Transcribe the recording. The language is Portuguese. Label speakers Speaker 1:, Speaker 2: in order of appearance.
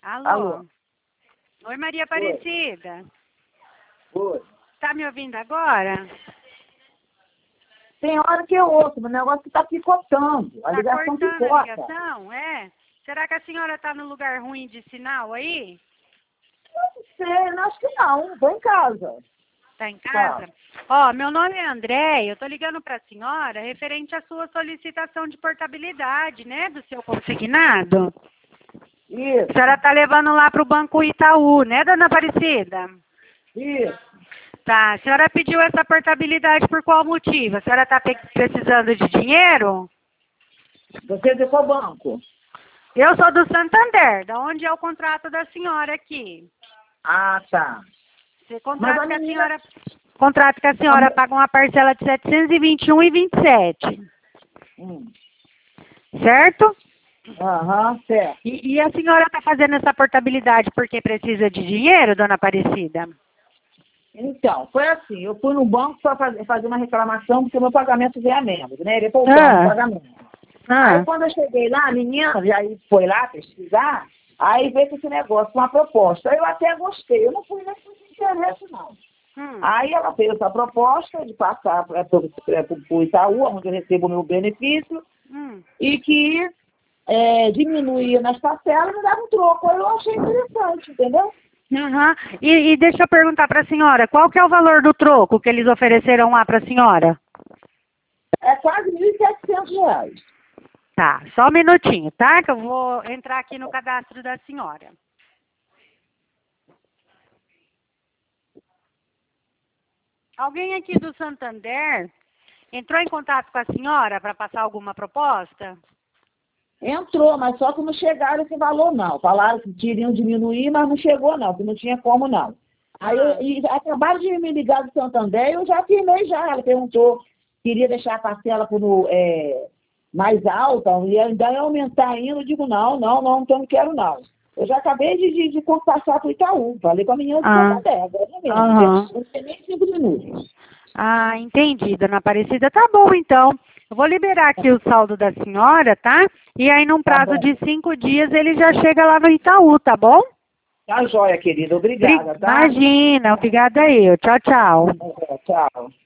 Speaker 1: Alô?
Speaker 2: Alô?
Speaker 1: Oi, Maria Aparecida.
Speaker 2: Oi.
Speaker 1: Tá me ouvindo agora?
Speaker 2: Tem hora que eu ouço, mas o negócio tá picotando. A
Speaker 1: Tá
Speaker 2: ligação
Speaker 1: cortando a
Speaker 2: picota.
Speaker 1: ligação? É? Será que a senhora tá no lugar ruim de sinal aí?
Speaker 2: Eu não sei, acho que não. Tô em casa.
Speaker 1: Tá em casa? Ó, meu nome é André, eu tô ligando pra senhora referente à sua solicitação de portabilidade, né, do seu consignado.
Speaker 2: Isso,
Speaker 1: A senhora tá levando lá pro Banco Itaú, né, dona Aparecida?
Speaker 2: isso.
Speaker 1: Tá, a senhora pediu essa portabilidade por qual motivo? A senhora tá precisando de dinheiro?
Speaker 2: Você é de qual banco?
Speaker 1: Eu sou do Santander, da onde é o contrato da senhora aqui.
Speaker 2: Ah, tá.
Speaker 1: Você
Speaker 2: Mas
Speaker 1: contrato
Speaker 2: a
Speaker 1: que a
Speaker 2: menina...
Speaker 1: senhora, contrato que a senhora paga uma parcela de 721,27, certo?
Speaker 2: Aham, certo.
Speaker 1: E a senhora está fazendo essa portabilidade porque precisa de dinheiro, dona Aparecida?
Speaker 2: Então, foi assim, eu fui no banco para fazer uma reclamação porque o meu pagamento veio a menos, né? Ele faltando o pagamento. Aí quando eu cheguei lá, a menina já foi lá pesquisar, aí veio com esse negócio, uma proposta. Eu até gostei, eu não fui nem por interesse, não. Aí ela fez essa proposta de passar para o Itaú, onde eu recebo o meu benefício, e que diminuía nas parcelas e me dava um troco. Eu achei interessante, entendeu?
Speaker 1: Uhum. E deixa eu perguntar para a senhora, qual que é o valor do troco que eles ofereceram lá para a senhora?
Speaker 2: É quase R$ 1.700.
Speaker 1: Tá, só um minutinho, tá? Que eu vou entrar aqui no cadastro da senhora. Alguém aqui do Santander entrou em contato com a senhora para passar alguma proposta?
Speaker 2: Entrou, mas só que não chegaram esse valor, não. Falaram que iriam diminuir, mas não chegou, não, que não tinha como, não. Aí acabaram de me ligar do Santander e eu já firmei já. Ela perguntou, queria deixar a parcela mais alta, e ainda ia aumentar ainda. Eu digo, não, então não quero, não. Eu já acabei de passar para o Itaú. Falei com a menina do Santander, agora mesmo. Não tem nem 5 minutos.
Speaker 1: Ah, entendi, dona Aparecida. Tá bom, então. Eu vou liberar aqui o saldo da senhora, tá? E aí, num prazo de 5 dias, ele já chega lá no Itaú, tá bom?
Speaker 2: Tá joia, querida. Obrigada, tá?
Speaker 1: Imagina, obrigada eu. Tchau, tchau.
Speaker 2: Tchau.